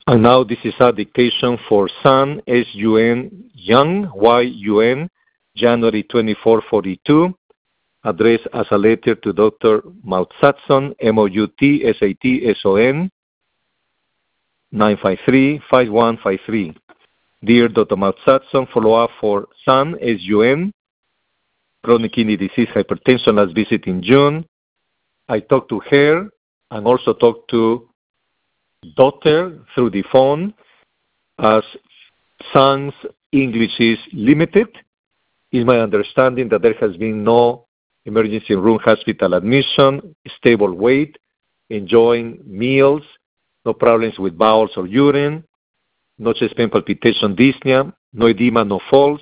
And now this is a dictation for Sun, S-U-N, Young, Y-U-N, January 24, 42, addressed as a letter to Dr. Moutsatson, M-O-U-T-S-A-T-S-O-N, 953-5153. Dear Dr. Moutsatson, follow-up for Sun, S-U-N, chronic kidney disease, hypertension, last visit in June. I talked to her and also talked to daughter through the phone, as Sun's English is limited. It's my understanding that there has been no emergency room hospital admission, stable weight, enjoying meals, no problems with bowels or urine, no chest pain, palpitation, dyspnea, no edema, no falls.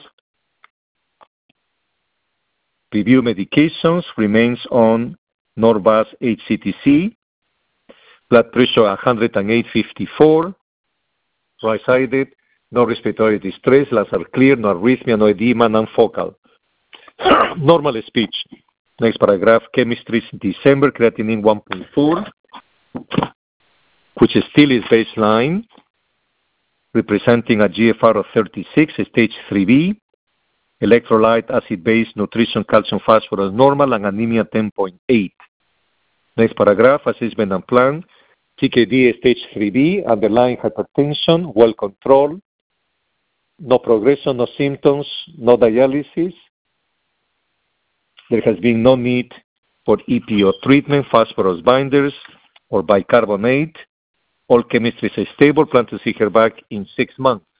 Review medications, remains on Norvasc HCTC. Blood pressure 108/54, right-sided, no respiratory distress, lungs are clear, no arrhythmia, no edema, non-focal. Normal speech. Next paragraph, chemistry December, creatinine 1.4, which still is baseline, representing a GFR of 36, stage 3B, electrolyte, acid-base, nutrition, calcium, phosphorus, normal, and anemia 10.8. Next paragraph, assessment and plan. CKD stage 3B, underlying hypertension, well controlled, no progression, no symptoms, no dialysis. There has been no need for EPO treatment, phosphorus binders, or bicarbonate. All chemistry is stable. Plan to see her back in 6 months.